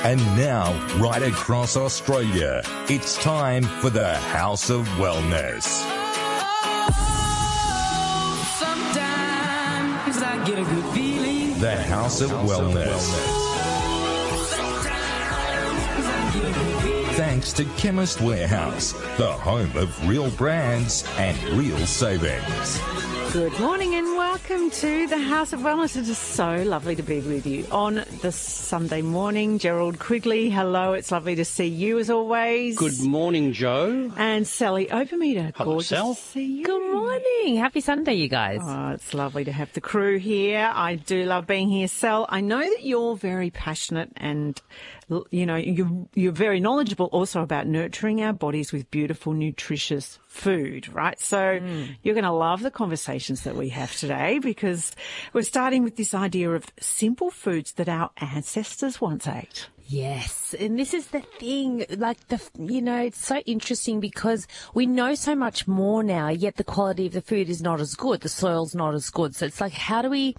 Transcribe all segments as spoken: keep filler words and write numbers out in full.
And now, right across Australia, it's time for the House of Wellness. Sometimes I get a good feeling. The House of Wellness. Thanks to Chemist Warehouse, the home of real brands and real savings. Good morning and welcome to the House of Wellness. It is so lovely to be with you on this Sunday morning. Gerald Quigley, hello. It's lovely to see you as always. Good morning, Joe. And Sally Obermeter. Hello, Gorgeous Sal. to see you. Good morning. Happy Sunday, you guys. Oh, it's lovely to have the crew here. I do love being here. Sal, I know that you're very passionate and, you know, you're, you're very knowledgeable also about nurturing our bodies with beautiful, nutritious food, right? So mm. you're going to love the conversations that we have today because we're starting with this idea of simple foods that our ancestors once ate. Yes, and this is the thing, like, the you know, it's so interesting because we know so much more now, yet the quality of the food is not as good, the soil's not as good. So it's like, how do we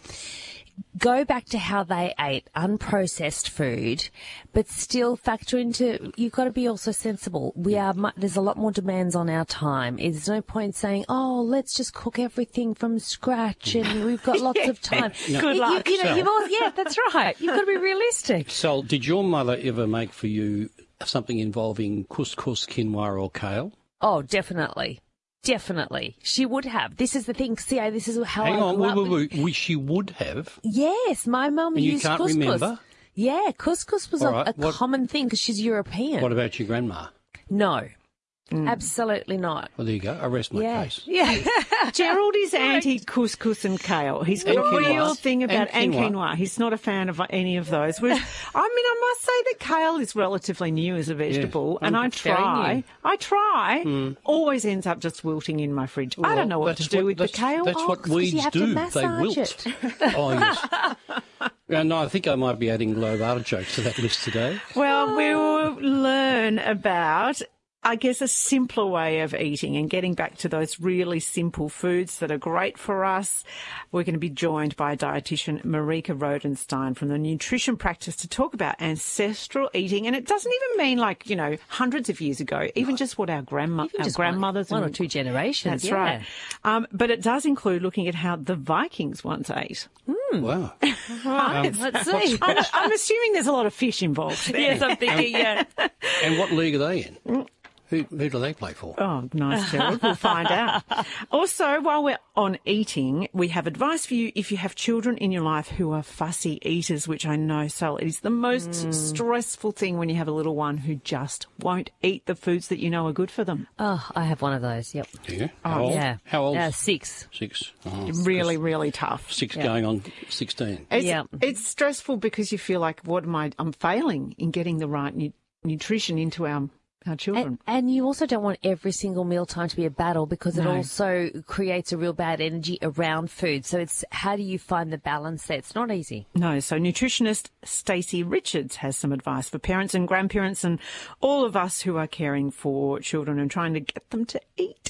go back to how they ate unprocessed food, but still factor into, you've got to be also sensible. We are, there's a lot more demands on our time. There's no point saying, oh, let's just cook everything from scratch and we've got lots yeah. of time. No. Good you, luck. You, you know, you've all, yeah, that's right. You've got to be realistic. So, did your mother ever make for you something involving couscous, quinoa or kale? Oh, definitely. Definitely. She would have. This is the thing. See, this is how Hang I on, grew wait, up. wait, wait. We, she would have? Yes, my mum And you used can't couscous. remember? Yeah, couscous was All a, right, a what- common thing because she's European. What about your grandma? No, absolutely not. Well, there you go. I rest my Yeah. case. Yeah. Gerald is anti-couscous and kale. He's got And a real quinoa. thing about And and quinoa. quinoa. He's not a fan of any of those. Which, I mean, I must say that kale is relatively new as a vegetable, Yes. and I Very try, new. I try, always ends up just wilting in my fridge. I don't know what to That's do what- with the that's- kale. That's Oh, what 'cause you weeds have to do. They massage wilt. it. Oh, yes. And I think I might be adding globe artichokes to that list today. Well, we will learn about, I guess, a simpler way of eating and getting back to those really simple foods that are great for us. We're going to be joined by dietitian Marika Rodenstein from the Nutrition Practice to talk about ancestral eating. And it doesn't even mean like, you know, hundreds of years ago, even just what our grandma, Even our just grandmothers one, one or and two generations. That's yeah. right. Um, but it does include looking at how the Vikings once ate. Wow. Right, let's see. I'm, I'm assuming there's a lot of fish involved there. Yes, I'm thinking, yeah. And what league are they in? Who, who do they play for? Oh, nice, Gerald. We'll find out. Also, while we're on eating, we have advice for you if you have children in your life who are fussy eaters, which I know, Sal, it is the most Mm. stressful thing when you have a little one who just won't eat the foods that you know are good for them. Oh, I have one of those, yep. Do you? How old? Yeah. How old? Uh, six. Six. Oh, Really, really tough. Six Yeah. going on sixteen. It's, Yeah. it's stressful because you feel like, what am I, I'm failing in getting the right nu- nutrition into our, our children. And, and you also don't want every single mealtime to be a battle because it No. also creates a real bad energy around food. So it's how do you find the balance there? It's not easy. No, so nutritionist Stacey Richards has some advice for parents and grandparents and all of us who are caring for children and trying to get them to eat.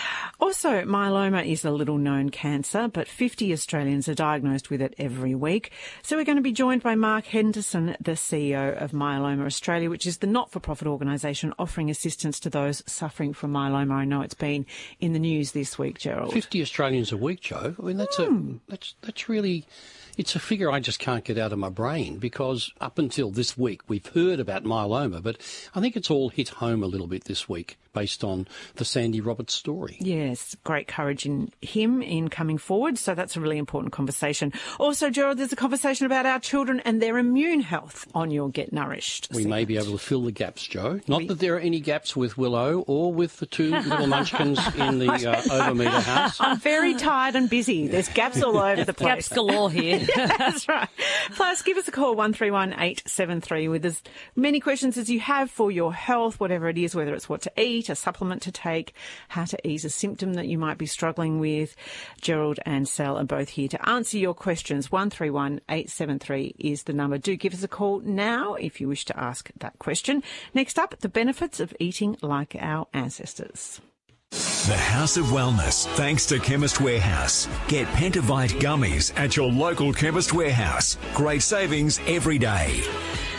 Also, myeloma is a little-known cancer, but fifty Australians are diagnosed with it every week. So we're going to be joined by Mark Henderson, the C E O of Myeloma Australia, which is the not-for-profit organisation offering assistance to those suffering from myeloma. I know it's been in the news this week, Gerald. Fifty Australians a week, Joe. I mean, that's Hmm. a that's that's really. It's a figure I just can't get out of my brain because up until this week we've heard about myeloma, but I think it's all hit home a little bit this week based on the Sandy Roberts story. Yes, great courage in him in coming forward. So that's a really important conversation. Also, Gerald, there's a conversation about our children and their immune health on your Get Nourished. We may be able to fill the gaps, Joe. Not We- that there are any gaps with Willow or with the two little munchkins in the uh, Overmeter house. I'm very tired and busy. There's gaps all over the place. Gaps galore here. That's right. Plus, give us a call, one three one eight seven three, with as many questions as you have for your health, whatever it is, whether it's what to eat, a supplement to take, how to ease a symptom that you might be struggling with. Gerald and Sal are both here to answer your questions. one three one eight seven three is the number. Do give us a call now if you wish to ask that question. Next up, the benefits of eating like our ancestors. The House of Wellness, thanks to Chemist Warehouse. Get Pentavite gummies at your local Chemist Warehouse. Great savings every day.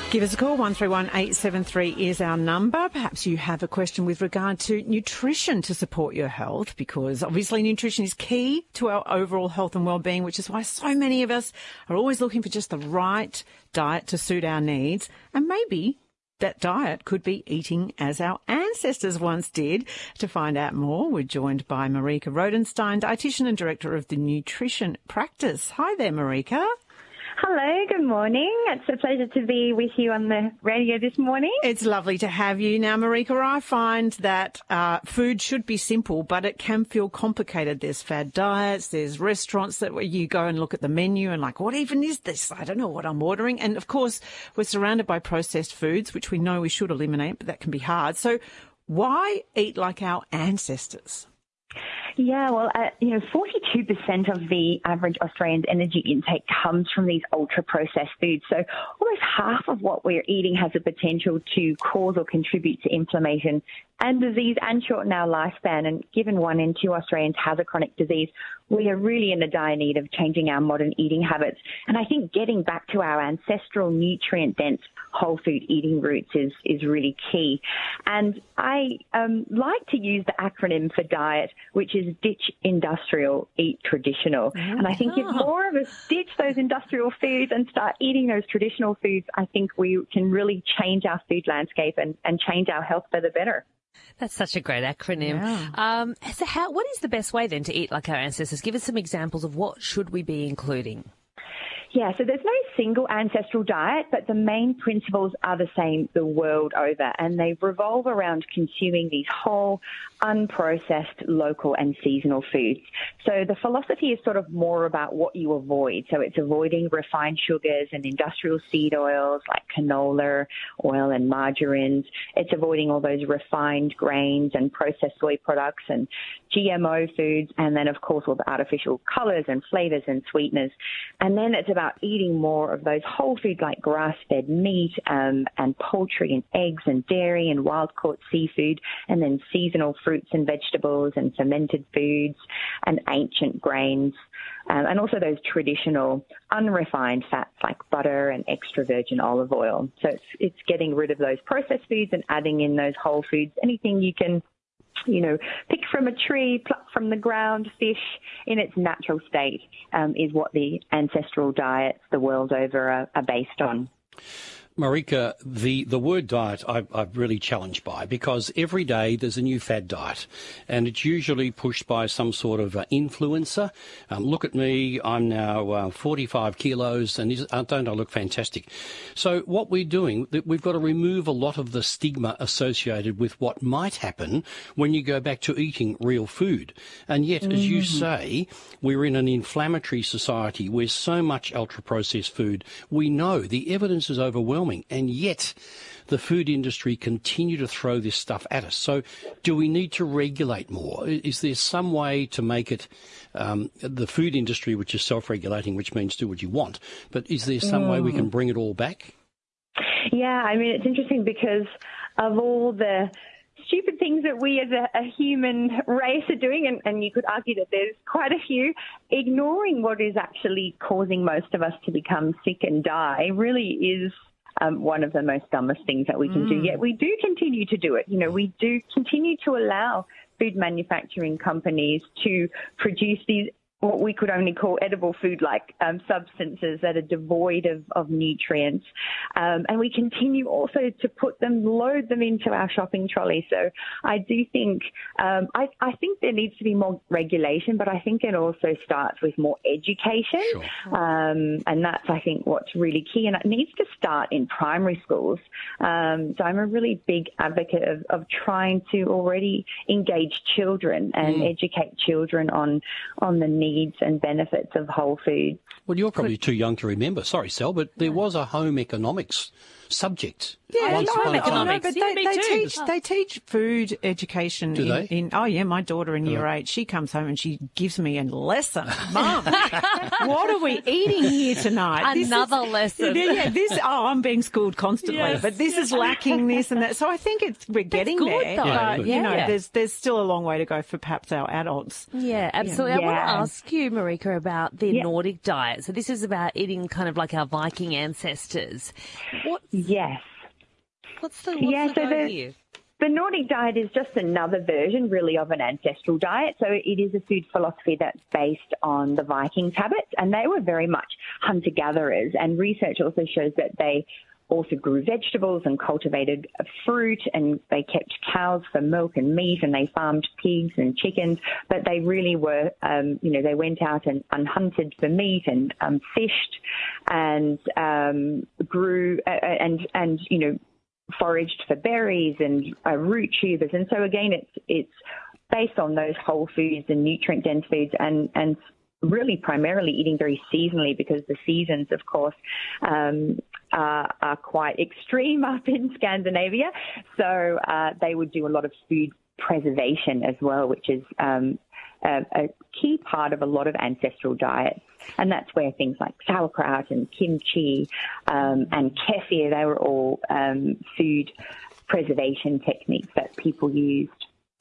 Give us a call, one three one eight seven three is our number. Perhaps you have a question with regard to nutrition to support your health, because obviously nutrition is key to our overall health and well-being, which is why so many of us are always looking for just the right diet to suit our needs. And maybe that diet could be eating as our ancestors once did. To find out more, we're joined by Marika Rodenstein, dietitian and director of the Nutrition Practice. Hi there, Marika. Hello, good morning. It's a pleasure to be with you on the radio this morning. It's lovely to have you. Now, Marika, I find that uh, food should be simple, but it can feel complicated. There's fad diets, there's restaurants that where you go and look at the menu and like, what even is this? I don't know what I'm ordering. And of course, we're surrounded by processed foods, which we know we should eliminate, but that can be hard. So why eat like our ancestors? Yeah, well, uh, you know, forty-two percent of the average Australian's energy intake comes from these ultra-processed foods. So almost half of what we're eating has the potential to cause or contribute to inflammation and disease and shorten our lifespan. And given one in two Australians has a chronic disease, we are really in the dire need of changing our modern eating habits. And I think getting back to our ancestral nutrient-dense whole food eating roots is, is really key. And I um, like to use the acronym for diet, which is ditch industrial, eat traditional. Mm-hmm. And I think if more of us ditch those industrial foods and start eating those traditional foods, I think we can really change our food landscape and, and change our health for the better. That's such a great acronym. Yeah. Um, so how, what is the best way then to eat like our ancestors? Give us some examples of what should we be including. Yeah, so there's no single ancestral diet, but the main principles are the same the world over, and they revolve around consuming these whole, unprocessed, local and seasonal foods. So the philosophy is sort of more about what you avoid. So it's avoiding refined sugars and industrial seed oils like canola oil and margarines. It's avoiding all those refined grains and processed soy products and G M O foods, and then, of course, all the artificial colours and flavours and sweeteners. And then it's about eating more of those whole foods like grass-fed meat um, and poultry and eggs and dairy and wild-caught seafood, and then seasonal fruits and vegetables and fermented foods and ancient grains, um, and also those traditional unrefined fats like butter and extra virgin olive oil. So it's, it's getting rid of those processed foods and adding in those whole foods, anything you can you know, pick from a tree, pluck from the ground, fish in its natural state um, is what the ancestral diets the world over are, are based on. Marika, the, the word diet I, I'm really challenged by, because every day there's a new fad diet, and it's usually pushed by some sort of uh, influencer. Um, look at me, I'm now uh, forty-five kilos, and is, uh, don't I look fantastic? So what we're doing, we've got to remove a lot of the stigma associated with what might happen when you go back to eating real food. And yet, mm. as you say, we're in an inflammatory society where so much ultra-processed food, we know the evidence is overwhelming. And yet the food industry continue to throw this stuff at us. So do we need to regulate more? Is there some way to make it um, the food industry, which is self-regulating, which means do what you want, but is there some mm. way we can bring it all back? Yeah, I mean, it's interesting because of all the stupid things that we as a, a human race are doing, and, and you could argue that there's quite a few, ignoring what is actually causing most of us to become sick and die really is Um, one of the most dumbest things that we can mm. do. Yet we do continue to do it. You know, we do continue to allow food manufacturing companies to produce these what we could only call edible food-like um, substances that are devoid of, of nutrients. Um, and we continue also to put them, load them into our shopping trolley. So I do think, um, I, I think there needs to be more regulation, but I think it also starts with more education. Sure. Um, and that's, I think, what's really key. And it needs to start in primary schools. Um, so I'm a really big advocate of, of trying to already engage children and mm. educate children on, on the needs needs and benefits of whole food. Well, you're probably too young to remember. Sorry, Sal, but there was a home economics subject. Yeah, once no, upon a time. no, but Yeah, they, me they too. teach they teach food education. Do in, they? in oh yeah, my daughter in year Oh. eight, she comes home and she gives me a lesson. Mum, what are we eating here tonight? This Another is- lesson. Yeah, yeah, this. Oh, I'm being schooled constantly, Yes. but this is lacking this and that. So I think it's we're getting good, there. though. Yeah, but good. you know, Yeah. there's there's still a long way to go for perhaps our adults. Yeah, absolutely. I want to Yeah. ask you, Marika, about the Yeah. Nordic diet. So this is about eating kind of like our Viking ancestors. What Yes. What's the, what's Yeah, the so go the- here? The Nordic diet is just another version, really, of an ancestral diet. So it is a food philosophy that's based on the Vikings' habits, and they were very much hunter-gatherers. And research also shows that they also grew vegetables and cultivated fruit, and they kept cows for milk and meat, and they farmed pigs and chickens. But they really were, um, you know, they went out and, and hunted for meat and um, fished and um, grew uh, and and you know. foraged for berries and uh, root tubers. And so again, it's it's based on those whole foods and nutrient dense foods, and, and really primarily eating very seasonally, because the seasons, of course, um, are, are quite extreme up in Scandinavia. So uh, they would do a lot of food preservation as well, which is um, a, a key part of a lot of ancestral diets. And that's where things like sauerkraut and kimchi um, and kefir, they were all um, food preservation techniques that people used.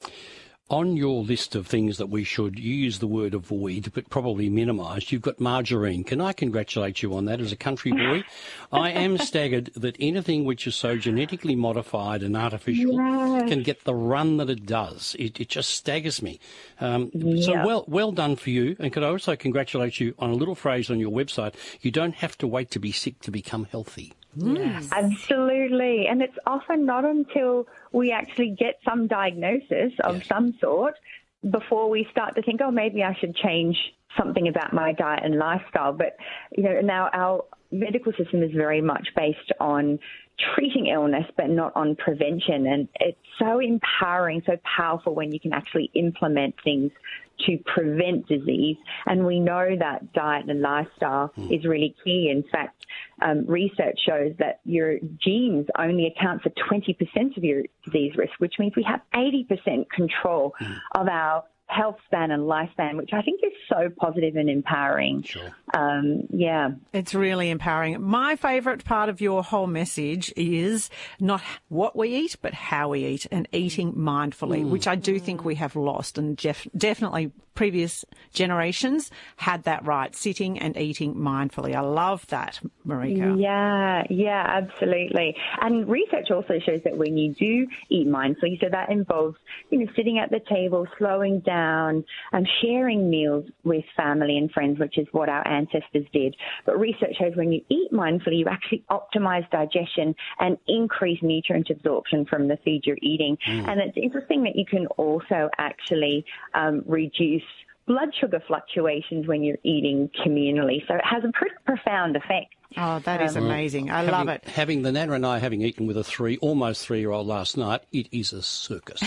On your list of things that we should, you use the word avoid, but probably minimise, you've got margarine. Can I congratulate you on that as a country boy? I am staggered that anything which is so genetically modified and artificial Yes. can get the run that it does. It, it just staggers me. Um, Yeah. So well well done for you. And could I also congratulate you on a little phrase on your website? You don't have to wait to be sick to become healthy. Yes. Absolutely. And it's often not until we actually get some diagnosis of Yes. some sort before we start to think, oh, maybe I should change something about my diet and lifestyle. But, you know, now our medical system is very much based on treating illness, but not on prevention. And it's so empowering, so powerful when you can actually implement things to prevent disease. And we know that diet and lifestyle mm. is really key. In fact, um, research shows that your genes only account for twenty percent of your disease risk, which means we have eighty percent control mm. of our health span and lifespan, which I think is so positive and empowering. Sure. Um, yeah. It's really empowering. My favourite part of your whole message is not what we eat, but how we eat, and eating mindfully, mm. which I do think we have lost. And def- definitely previous generations had that right, sitting and eating mindfully. I love that, Marika. Yeah, yeah, absolutely. And research also shows that when you do eat mindfully, so that involves, you know, sitting at the table, slowing down, and sharing meals with family and friends, which is what our ancestors did. But research shows when you eat mindfully, you actually optimize digestion and increase nutrient absorption from the food you're eating. Mm. And it's interesting that you can also actually um, reduce blood sugar fluctuations when you're eating communally. So it has a pretty profound effect. Oh, that is Um, amazing. I having, love it. Having the Nana and I having eaten with a three, almost three-year-old last night, it is a circus.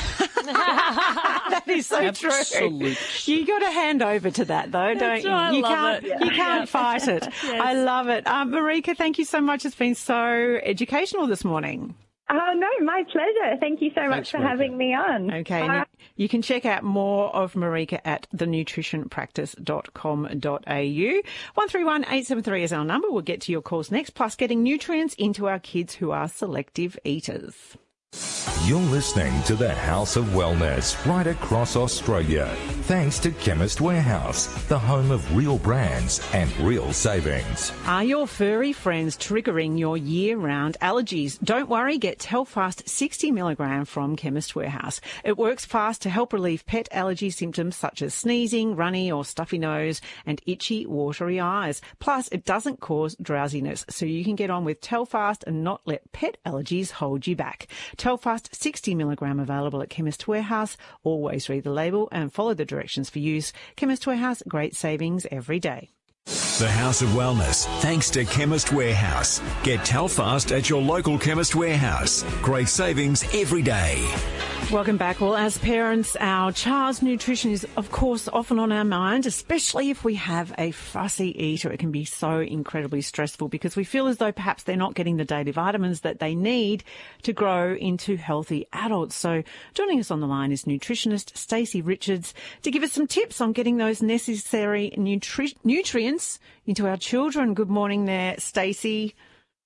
That is so Absolute true. You got to hand over to that, though, don't you? right, I you love can't. it. You can't fight it. Yes. I love it. Um, Marika, thank you so much. It's been so educational this morning. Oh, no, my pleasure. Thank you so Thanks, much for Marika. having me on. Okay, and you, you can check out more of Marika at the nutrition practice dot com dot a u. one three one eight seven three is our number. We'll get to your calls next, plus getting nutrients into our kids who are selective eaters. You're listening to the House of Wellness right across Australia. Thanks to Chemist Warehouse, the home of real brands and real savings. Are your furry friends triggering your year-round allergies? Don't worry, get Telfast sixty milligram from Chemist Warehouse. It works fast to help relieve pet allergy symptoms such as sneezing, runny or stuffy nose, and itchy, watery eyes. Plus, it doesn't cause drowsiness, so you can get on with Telfast and not let pet allergies hold you back. Telfast sixty milligram available at Chemist Warehouse. Always read the label and follow the directions for use. Chemist Warehouse, great savings every day. The House of Wellness, thanks to Chemist Warehouse. Get Telfast at your local Chemist Warehouse. Great savings every day. Welcome back. Well, as parents, our child's nutrition is, of course, often on our mind, especially if we have a fussy eater. It can be so incredibly stressful because we feel as though perhaps they're not getting the daily vitamins that they need to grow into healthy adults. So joining us on the line is nutritionist Stacey Richards to give us some tips on getting those necessary nutri- nutrients into our children. Good morning there, Stacey.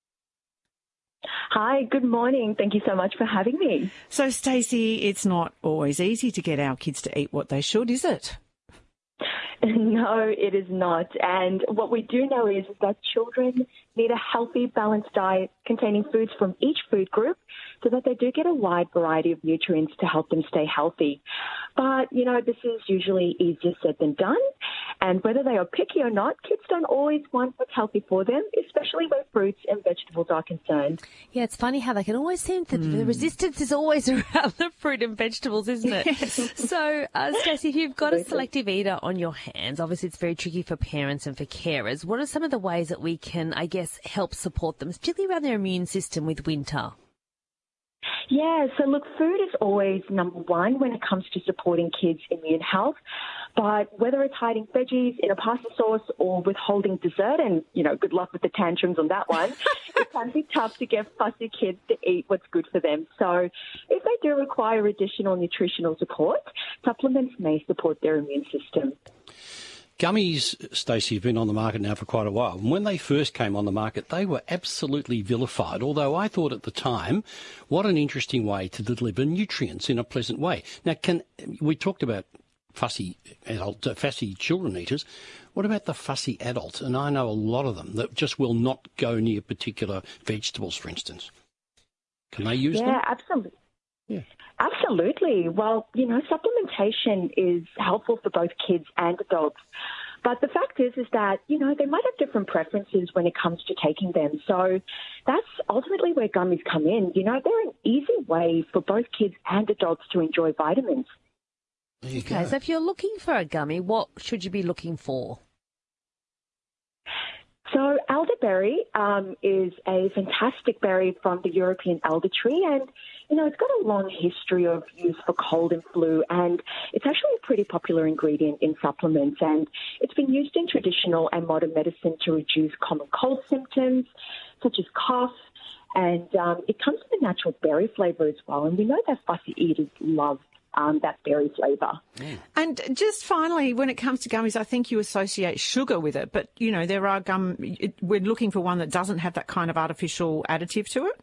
Hi, good morning. Thank you so much for having me. So, Stacey, it's not always easy to get our kids to eat what they should, is it? No, it is not. And what we do know is that children need a healthy, balanced diet containing foods from each food group so that they do get a wide variety of nutrients to help them stay healthy. But, you know, this is usually easier said than done. And whether they are picky or not, kids don't always want what's healthy for them, especially where fruits and vegetables are concerned. Yeah, it's funny how they can always seem to, mm. the resistance is always around the fruit and vegetables, isn't it? Yes. So, uh, Stacey, if you've got a selective eater on your hands, obviously it's very tricky for parents and for carers. What are some of the ways that we can, I guess, help support them, particularly around their immune system with winter? Yeah, so look, food is always number one when it comes to supporting kids' immune health. But whether it's hiding veggies in a pasta sauce or withholding dessert, and, you know, good luck with the tantrums on that one, it can be tough to get fussy kids to eat what's good for them. So if they do require additional nutritional support, supplements may support their immune system. Gummies, Stacey, have been on the market now for quite a while. And when they first came on the market, they were absolutely vilified, although I thought at the time, what an interesting way to deliver nutrients in a pleasant way. Now, can we talked about fussy adult, uh, fussy children eaters. What about the fussy adult? And I know a lot of them that just will not go near particular vegetables, for instance. Can they use yeah, them? Yeah, absolutely. Yeah. Absolutely. Well, you know, supplementation is helpful for both kids and adults. But the fact is, is that, you know, they might have different preferences when it comes to taking them. So that's ultimately where gummies come in. You know, they're an easy way for both kids and adults to enjoy vitamins. Okay, so if you're looking for a gummy, what should you be looking for? So elderberry um, is a fantastic berry from the European elder tree, and, you know, it's got a long history of use for cold and flu, and it's actually a pretty popular ingredient in supplements, and it's been used in traditional and modern medicine to reduce common cold symptoms, such as cough, and um, it comes with a natural berry flavour as well, and we know that fussy eaters love Um, that berry flavour. And just finally, when it comes to gummies, I think you associate sugar with it, but, you know, there are gum, it, we're looking for one that doesn't have that kind of artificial additive to it.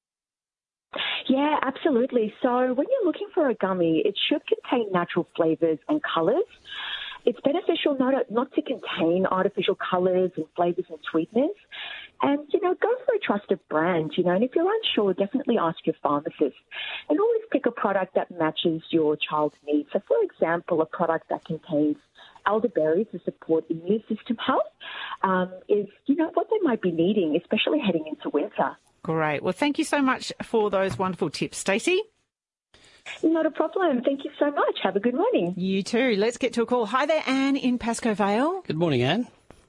Yeah, absolutely. So when you're looking for a gummy, it should contain natural flavours and colours. It's beneficial not, not to contain artificial colours and flavours and sweeteners. And, you know, go for a trusted brand, you know, and if you're unsure, definitely ask your pharmacist. And always pick a product that matches your child's needs. So, for example, a product that contains elderberry to support immune system health um, is, you know, what they might be needing, especially heading into winter. Great. Well, thank you so much for those wonderful tips, Stacey. Not a problem. Thank you so much. Have a good morning. You too. Let's get to a call. Hi there, Anne in Pascoe Vale. Good morning, Anne.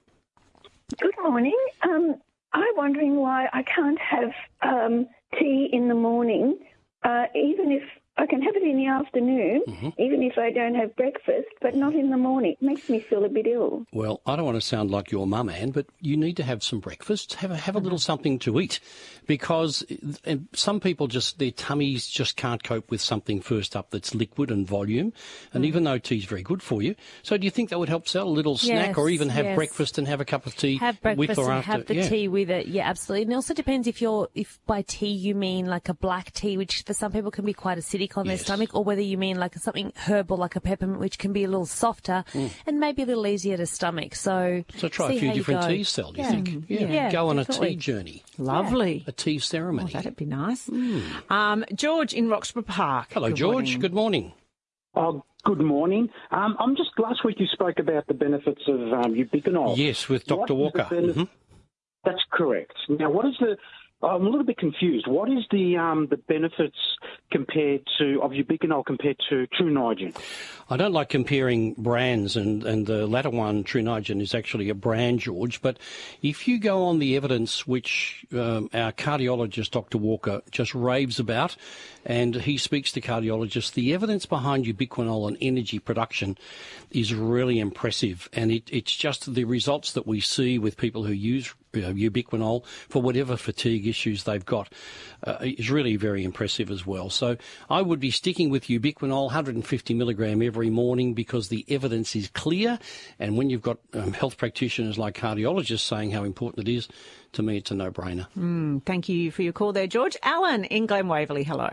Good morning. Um, I'm wondering why I can't have um, tea in the morning, uh, even if I can have it in the afternoon, mm-hmm. even if I don't have breakfast, but not in the morning. It makes me feel a bit ill. Well, I don't want to sound like your mum, Anne, but you need to have some breakfast. Have a, have a little something to eat, because and some people just, their tummies just can't cope with something first up that's liquid and volume. And mm. even though tea's very good for you, so do you think that would help sell a little snack, yes, or even have yes. breakfast and have a cup of tea have breakfast with or and after? have the yeah. tea with it. Yeah, absolutely. And it also depends if you're, if by tea you mean like a black tea, which for some people can be quite acidic on yes. their stomach, or whether you mean like something herbal like a peppermint, which can be a little softer mm. and maybe a little easier to stomach. So, so try a few different teas, Sel, do you yeah. think? Yeah. yeah, Go on definitely. a tea journey. Lovely. Yeah. A tea ceremony. Oh, that'd be nice. Mm. Um, George in Roxburgh Park. Hello, good George. Morning. Good morning. Oh, good morning. Um, I'm just last week you spoke about the benefits of um, ubiquinol. Yes, with Doctor What Walker. Benef- mm-hmm. That's correct. Now, what is the? I'm a little bit confused. What is the um, the benefits compared to of ubiquinol compared to True Niagen? I don't like comparing brands, and, and the latter one, True Niagen, is actually a brand, George. But if you go on the evidence which um, our cardiologist, Doctor Walker, just raves about, and he speaks to cardiologists, the evidence behind ubiquinol and energy production is really impressive. And it, it's just the results that we see with people who use you know, ubiquinol for whatever fatigue issues they've got uh, is really very impressive as well. So I would be sticking with ubiquinol, one hundred fifty milligram every morning, because the evidence is clear. And when you've got um, health practitioners like cardiologists saying how important it is, to me it's a no-brainer. Mm, thank you for your call there, George. Alan in Glen Waverley, hello.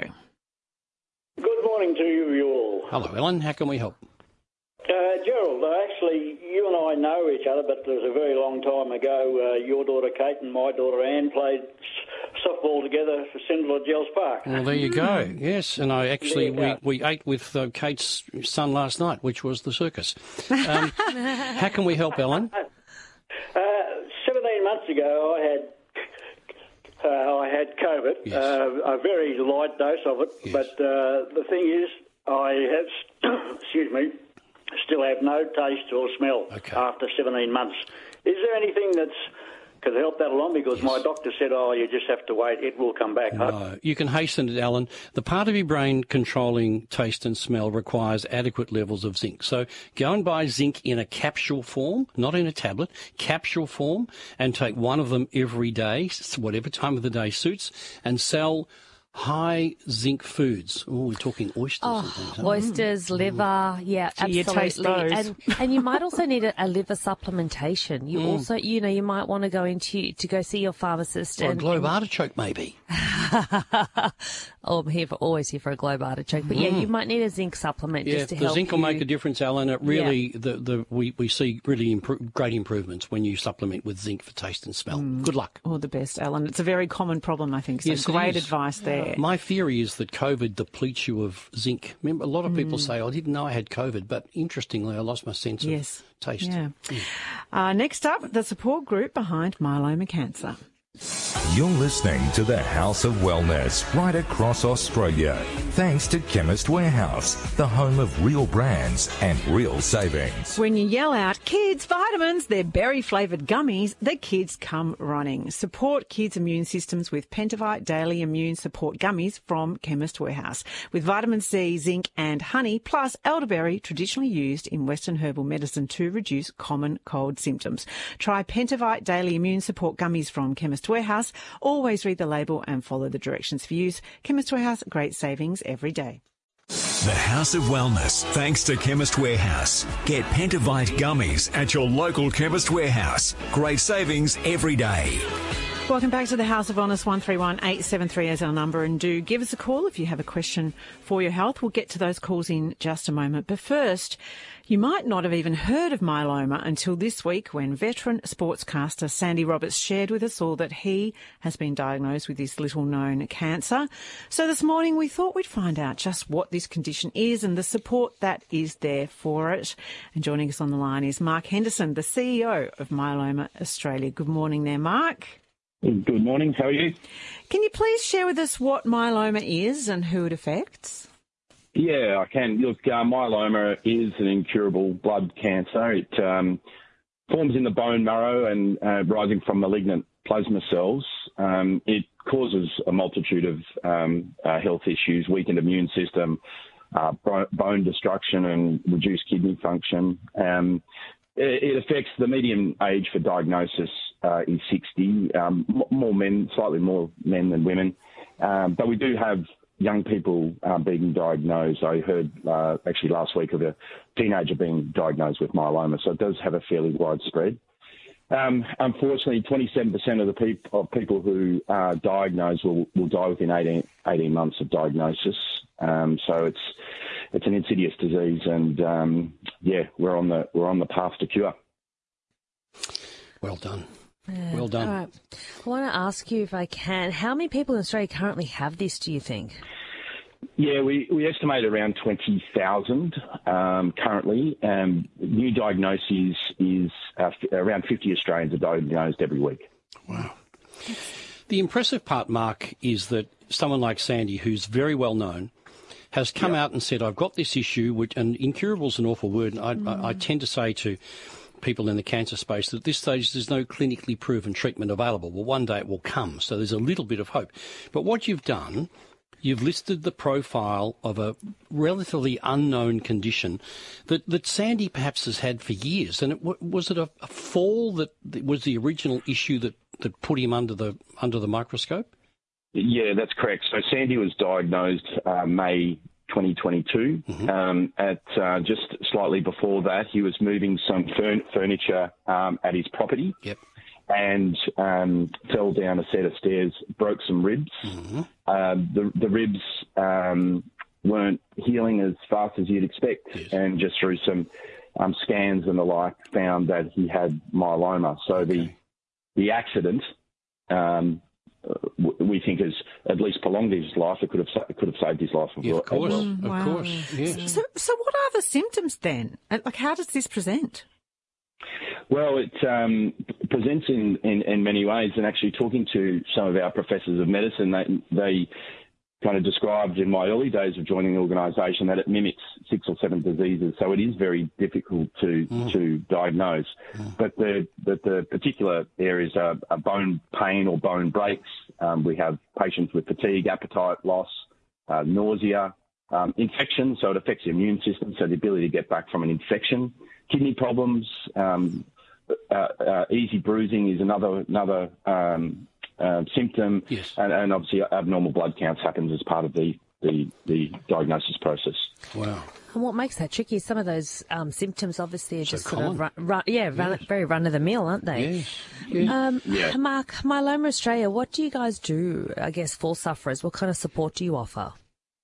Good morning to you all. Hello, Alan. How can we help? Uh, Gerald, I actually I know each other, but it was a very long time ago. Uh, your daughter Kate and my daughter Anne played s- softball together for Cinderella Gels Park. Well, there you go. Yes, and I actually we, we ate with uh, Kate's son last night, which was the circus. Um, how can we help, Alan? Uh, Seventeen months ago, I had. Uh, I had COVID, yes. uh, a very light dose of it, yes. but uh, the thing is, I have, excuse me, still have no taste or smell okay. after seventeen months. Is there anything that's could help that along? Because yes. my doctor said, oh, you just have to wait, it will come back. No, huh? You can hasten it, Alan. The part of your brain controlling taste and smell requires adequate levels of zinc. So go and buy zinc in a capsule form, not in a tablet, capsule form, and take one of them every day, whatever time of the day suits, and sell high zinc foods. Oh, we're talking oysters oh, and things. Huh? Oysters, mm. liver, yeah, Do you absolutely. taste those? And and you might also need a, a liver supplementation. You mm. also, you know, you might want to go into to go see your pharmacist. Or and, a globe and, artichoke, maybe. oh, I'm here for always here for a globe artichoke. But mm. yeah, you might need a zinc supplement yeah, just to the help. The zinc you. will make a difference, Alan. It really, yeah. the the we we see really impro- great improvements when you supplement with zinc for taste and smell. Mm. Good luck. All the best, Alan. It's a very common problem, I think. So yes, great advice there. Yeah. My theory is that COVID depletes you of zinc. Remember, a lot of people mm. say, I didn't know I had COVID, but interestingly, I lost my sense yes. of taste. Yeah. Mm. Uh, next up, the support group behind myeloma cancer. You're listening to the House of Wellness right across Australia. Thanks to Chemist Warehouse, the home of real brands and real savings. When you yell out, kids, vitamins, they're berry-flavoured gummies, the kids come running. Support kids' immune systems with Pentavite Daily Immune Support Gummies from Chemist Warehouse. With vitamin C, zinc and honey, plus elderberry, traditionally used in Western herbal medicine to reduce common cold symptoms. Try Pentavite Daily Immune Support Gummies from Chemist Warehouse. Always read the label and follow the directions for use. Chemist Warehouse, great savings every day. The House of Wellness, thanks to Chemist Warehouse. Get Pentavite gummies at your local Chemist Warehouse. Great savings every day. Welcome back to the House of Wellness. One three one eight seven three is our number, and do give us a call if you have a question for your health. We'll get to those calls in just a moment. But first, you might not have even heard of myeloma until this week when veteran sportscaster Sandy Roberts shared with us all that he has been diagnosed with this little-known cancer. So this morning we thought we'd find out just what this condition is and the support that is there for it. And joining us on the line is Mark Henderson, the C E O of Myeloma Australia. Good morning there, Mark. Good morning. How are you? Can you please share with us what myeloma is and who it affects? Yeah, I can. Look, uh, myeloma is an incurable blood cancer. It um, forms in the bone marrow and uh, rising from malignant plasma cells. Um, it causes a multitude of um, uh, health issues, weakened immune system, uh, bone destruction and reduced kidney function. Um, it, it affects the median age for diagnosis uh, is sixty, um, more men, slightly more men than women. Um, but we do have young people uh, being diagnosed. I heard uh, actually last week of a teenager being diagnosed with myeloma, so it does have a fairly wide spread. Um, unfortunately, twenty-seven percent of the peop- of people who are diagnosed will, will die within eighteen, eighteen months of diagnosis. Um, so it's it's an insidious disease, and um, yeah, we're on the we're on the path to cure. Well done. Yeah. Well done. All right. I want to ask you, if I can, how many people in Australia currently have this, do you think? Yeah, we, we estimate around twenty thousand um, currently. Um, new diagnoses is uh, f- around fifty Australians are diagnosed every week. Wow. The impressive part, Mark, is that someone like Sandy, who's very well known, has come yep. out and said, I've got this issue, which, and incurable is an awful word. I, mm. I, I tend to say to people in the cancer space that at this stage there's no clinically proven treatment available. Well, one day it will come, so there's a little bit of hope. But what you've done, you've listed the profile of a relatively unknown condition that, that Sandy perhaps has had for years. And it, was it a, a fall that was the original issue that, that put him under the under the microscope? Yeah, that's correct. So Sandy was diagnosed uh, May twenty twenty-two. Mm-hmm. Um, at uh, just slightly before that, he was moving some furn- furniture um, at his property. Yep. And um, fell down a set of stairs, broke some ribs. Mm-hmm. Uh, the, the ribs um, weren't healing as fast as you'd expect, yes. and just through some um, scans and the like found that he had myeloma. So okay. the the accident, um, we think, has at least prolonged his life. It could have it could have saved his life. Yeah, of course, well. mm, wow. of course. Yes. So, so what are the symptoms then? Like, how does this present? Well, it um, presents in, in, in many ways, and actually talking to some of our professors of medicine, they, they kind of described in my early days of joining the organisation that it mimics six or seven diseases, so it is very difficult to mm. to diagnose. Mm. But the, the, the particular areas are, are bone pain or bone breaks. Um, we have patients with fatigue, appetite loss, uh, nausea, um, infection, so it affects the immune system, so the ability to get back from an infection. Kidney problems, um, uh, uh, easy bruising is another another um, uh, symptom, yes. and, and obviously abnormal blood counts happens as part of the, the, the diagnosis process. Wow. And what makes that tricky is some of those um, symptoms obviously are So just common. sort of, run, run, yeah, run, Yes. very run-of-the-mill, aren't they? Yes. Yeah. Um, Yeah. Mark, Myeloma Australia, what do you guys do, I guess, for sufferers? What kind of support do you offer?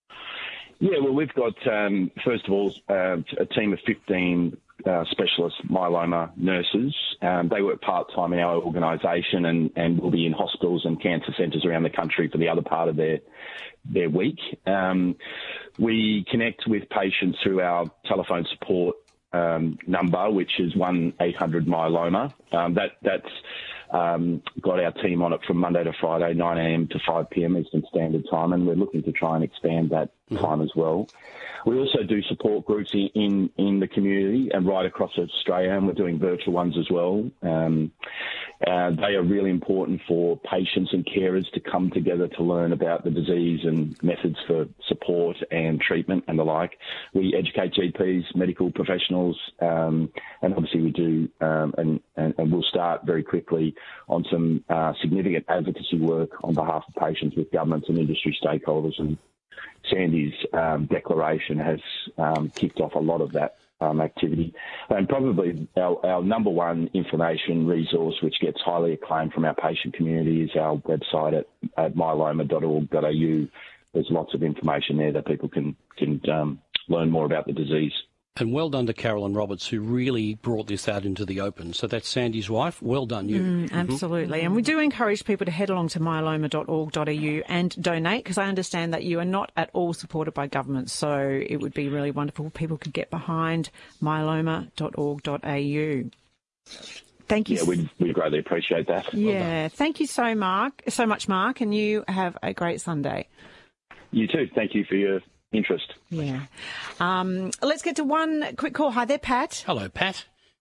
Yeah, well, we've got, um, first of all, uh, a team of fifteen uh, specialist myeloma nurses. Um, they work part-time in our organisation and, and will be in hospitals and cancer centres around the country for the other part of their their week. Um, we connect with patients through our telephone support um, number, which is one eight hundred myeloma. Um, that, that's um, got our team on it from Monday to Friday, nine a.m. to five p.m. Eastern Standard Time, and we're looking to try and expand that mm-hmm. time as well. We also do support groups in, in, in the community and right across Australia, and we're doing virtual ones as well. Um, uh, they are really important for patients and carers to come together to learn about the disease and methods for support and treatment and the like. We educate G Ps, medical professionals, um, and obviously we do, um, and, and, and we'll start very quickly on some uh, significant advocacy work on behalf of patients with governments and industry stakeholders. And Sandy's um, declaration has um, kicked off a lot of that um, activity. And probably our, our number one information resource, which gets highly acclaimed from our patient community, is our website at, at myeloma dot org dot a u. There's lots of information there that people can, can um, learn more about the disease. And well done to Carolyn Roberts, who really brought this out into the open. So that's Sandy's wife. Well done, you. Mm, absolutely. Mm-hmm. And we do encourage people to head along to myeloma dot org dot a u and donate, because I understand that you are not at all supported by government. So it would be really wonderful if people could get behind myeloma dot org dot a u. Thank you. Yeah, we we greatly appreciate that. Yeah. Well thank you so, Mark, so much, Mark. And you have a great Sunday. You too. Thank you for your interest. Yeah. Um, let's get to one quick call. Hi there, Pat. Hello, Pat.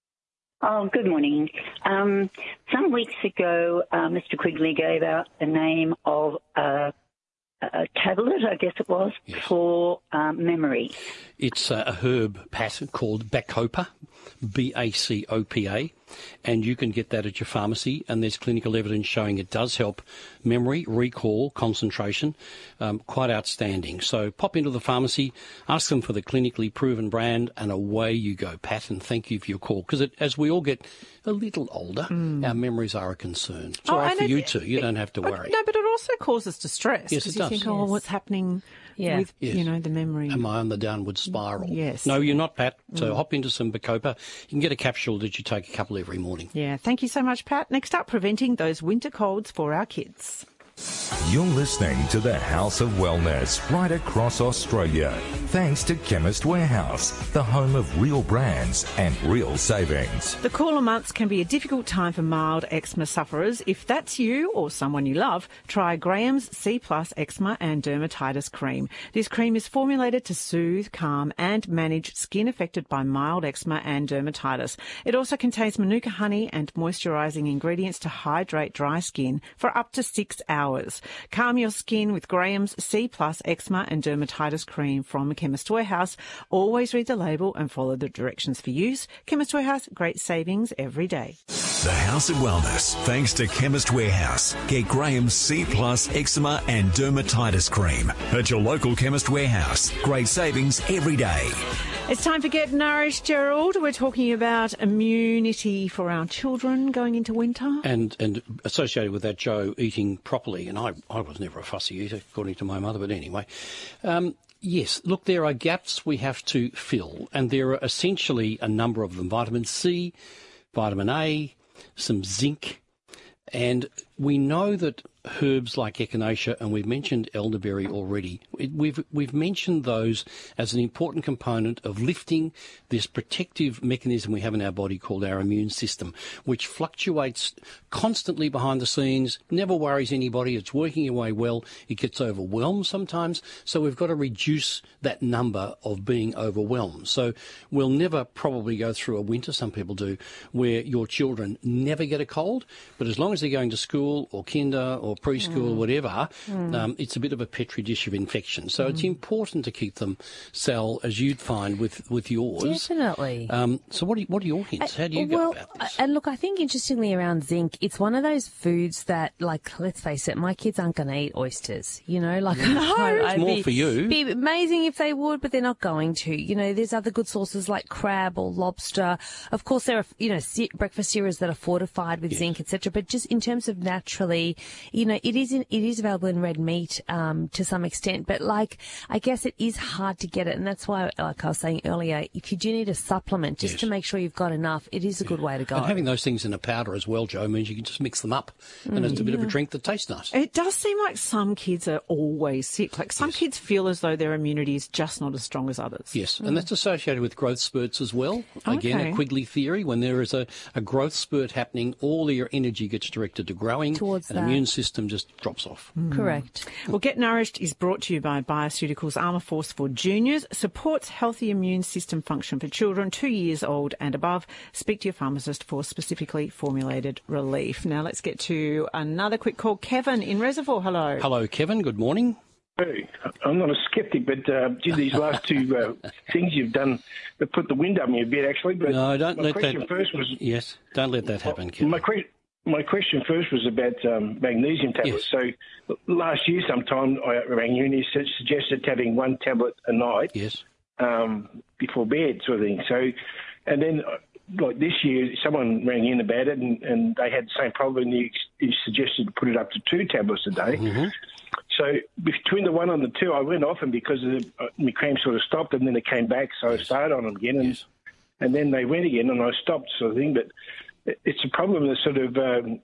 Oh, good morning. Um, some weeks ago, uh, Mister Quigley gave out the name of a, a tablet, I guess it was, yes. for um, memory. It's a herb, Pat, called Bacopa, B A C O P A, and you can get that at your pharmacy, and there's clinical evidence showing it does help memory, recall, concentration, um, quite outstanding. So pop into the pharmacy, ask them for the clinically proven brand, and away you go, Pat, and thank you for your call, because as we all get a little older, mm. our memories are a concern. It's all oh, right for it, you too. You it, don't have to worry. No, but it also causes distress. Yes, it you does. think, oh, yes. what's happening yeah. with, yes. you know, the memory? Am I on the downward spiral? Yes. No, you're not, Pat. So mm. hop into some Bacopa. You can get a capsule that you take a couple every morning. Yeah, thank you so much, Pat. Next up, preventing those winter colds for our kids. You're listening to the House of Wellness right across Australia. Thanks to Chemist Warehouse, the home of real brands and real savings. The cooler months can be a difficult time for mild eczema sufferers. If that's you or someone you love, try Graham's C Plus Eczema and Dermatitis Cream. This cream is formulated to soothe, calm and manage skin affected by mild eczema and dermatitis. It also contains manuka honey and moisturising ingredients to hydrate dry skin for up to six hours. Calm your skin with Graham's C Plus Eczema and Dermatitis Cream from Chemist Warehouse. Always read the label and follow the directions for use. Chemist Warehouse, great savings every day. The House of Wellness, thanks to Chemist Warehouse. Get Graham's C Plus Eczema and Dermatitis Cream at your local Chemist Warehouse. Great savings every day. It's time for Get Nourished, Gerald. We're talking about immunity for our children going into winter. And and associated with that, Joe, eating properly. And I, I was never a fussy eater, according to my mother, but anyway. Um, Yes. Look, there are gaps we have to fill, and there are essentially a number of them. Vitamin C, vitamin A, some zinc, and we know that herbs like echinacea, and we've mentioned elderberry already, we've we've mentioned those as an important component of lifting this protective mechanism we have in our body called our immune system, which fluctuates constantly behind the scenes, never worries anybody, it's working away well, it gets overwhelmed sometimes, so we've got to reduce that number of being overwhelmed. So we'll never probably go through a winter, some people do, where your children never get a cold, but as long as they're going to school or kinder or preschool, mm. whatever, mm. Um, it's a bit of a petri dish of infection. So mm. it's important to keep them, Sal, as you'd find with, with yours. Definitely. Um, so what are, what are your hints? How do you well, go about this? And look, I think interestingly around zinc, it's one of those foods that, like, let's face it, my kids aren't going to eat oysters. You know, like, no, I, it's I'd more be, for you. Be amazing if they would, but they're not going to. You know, there's other good sources like crab or lobster. Of course, there are, you know, breakfast cereals that are fortified with yes. zinc, et cetera. But just in terms of naturally, you know, it is in, it is available in red meat um, to some extent, but like I guess it is hard to get it, and that's why, like I was saying earlier, if you do need a supplement, just yes. to make sure you've got enough, it is a yeah. good way to go. And having those things in a powder as well, Joe, means you can just mix them up, and mm, it's a bit yeah. of a drink that tastes nice. It does seem like some kids are always sick. Like some yes. kids feel as though their immunity is just not as strong as others. Yes, mm. and that's associated with growth spurts as well. Again, okay. a Quigley theory: when there is a, a growth spurt happening, all your energy gets directed to growing, towards and the immune system just drops off. Mm. Correct. Well, Get Nourished is brought to you by Bioceuticals Armour Force for Juniors, supports healthy immune system function for children two years old and above. Speak to your pharmacist for specifically formulated relief. Now let's get to another quick call. Kevin in Reservoir, hello. Hello, Kevin. Good morning. Hey, I'm not a skeptic, but uh, gee, these last two uh, things you've done have put the wind up me a bit, actually. But no, don't my let question that. First was, yes, don't let that happen, Kevin. My question. My question first was about um, magnesium tablets. Yes. So last year sometime I rang you and you suggested having one tablet a night yes. um, before bed sort of thing. So, and then like this year someone rang in about it and, and they had the same problem and you, you suggested to put it up to two tablets a day. Mm-hmm. So between the one and the two I went off them because of the, uh, my cramps sort of stopped and then they came back so yes. I started on them again and, yes. and then they went again and I stopped sort of thing. But it's a problem that sort of, um,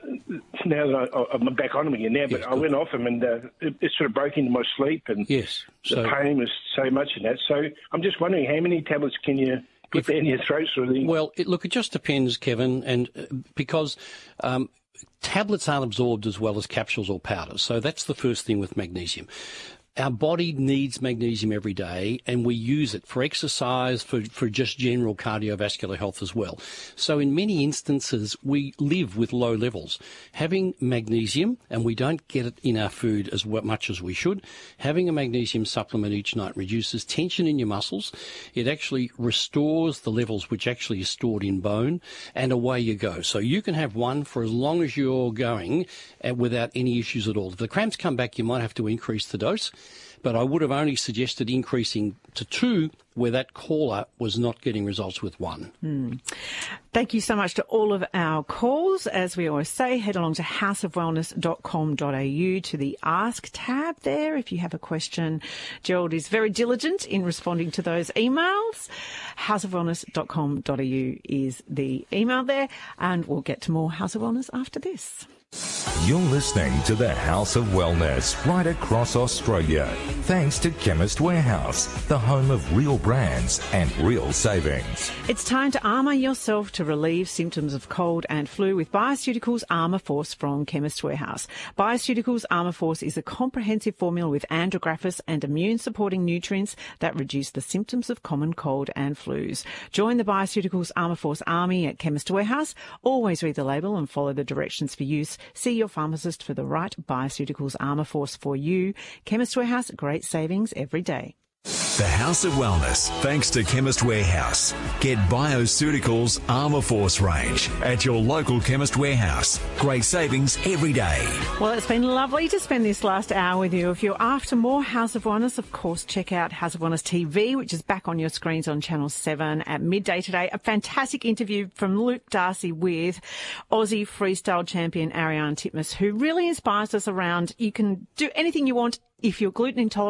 now that I, I'm back on them again now, but yes, I went off them and uh, it, it sort of broke into my sleep and yes, so, the pain was so much in that. So I'm just wondering how many tablets can you put down your throat sort of thing? Well, it, look, it just depends, Kevin, and uh, because um, tablets aren't absorbed as well as capsules or powders. So that's the first thing with magnesium. Our body needs magnesium every day, and we use it for exercise, for, for just general cardiovascular health as well. So in many instances, we live with low levels. Having magnesium, and we don't get it in our food as much as we should, having a magnesium supplement each night reduces tension in your muscles. It actually restores the levels which actually is stored in bone, and away you go. So you can have one for as long as you're going uh, without any issues at all. If the cramps come back, you might have to increase the dose. But I would have only suggested increasing to two where that caller was not getting results with one. Mm. Thank you so much to all of our calls. As we always say, head along to house of wellness dot com dot a u to the Ask tab there if you have a question. Gerald is very diligent in responding to those emails. house of wellness dot com dot a u is the email there, and we'll get to more House of Wellness after this. You're listening to the House of Wellness right across Australia. Thanks to Chemist Warehouse, the home of real brands and real savings. It's time to armour yourself to relieve symptoms of cold and flu with Bioceuticals Armour Force from Chemist Warehouse. Bioceuticals Armour Force is a comprehensive formula with andrographis and immune-supporting nutrients that reduce the symptoms of common cold and flus. Join the Bioceuticals Armour Force Army at Chemist Warehouse. Always read the label and follow the directions for use. See your pharmacist for the right Bioceuticals Armour Force for you. Chemist Warehouse, great savings every day. The House of Wellness, thanks to Chemist Warehouse. Get Bioceuticals Armour Force range at your local Chemist Warehouse. Great savings every day. Well, it's been lovely to spend this last hour with you. If you're after more House of Wellness, of course, check out House of Wellness T V, which is back on your screens on Channel seven at midday today. A fantastic interview from Luke Darcy with Aussie freestyle champion Ariane Titmus, who really inspires us around you can do anything you want if you're gluten intolerant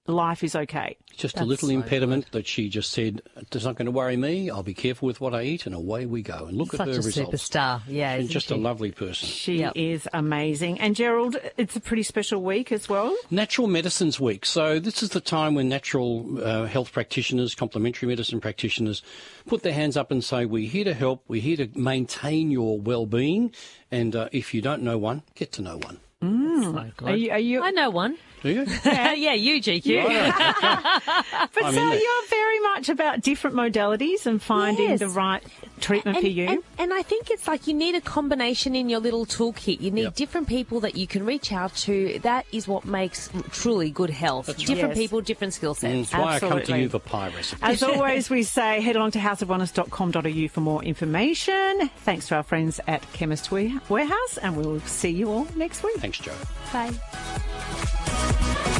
life is okay. Just That's a little so impediment good. That she just said, it's not going to worry me, I'll be careful with what I eat, and away we go. And look Such at her a results. superstar, yeah. She's just she? a lovely person. She Yep. is amazing. And Gerald, it's a pretty special week as well. Natural Medicines Week. So this is the time when natural uh, health practitioners, complementary medicine practitioners, put their hands up and say, we're here to help, we're here to maintain your well-being, and uh, if you don't know one, get to know one. Mm. So Are you, are you... I know one. Do you? Yeah, yeah, you, G Q. But I'm so in there. you're very much about different modalities and finding Yes. the right treatment and, for you. And, and I think it's like you need a combination in your little toolkit. You need Yep. different people that you can reach out to. That is what makes truly good health. That's right. different Yes. people, different skill Mm, sets. That's why I come to Absolutely. you for pie recipes. As always, we say head along to house of wellness dot com dot a u for more information. Thanks to our friends at Chemist Warehouse, and we'll see you all next week. Thanks, Joe. Bye.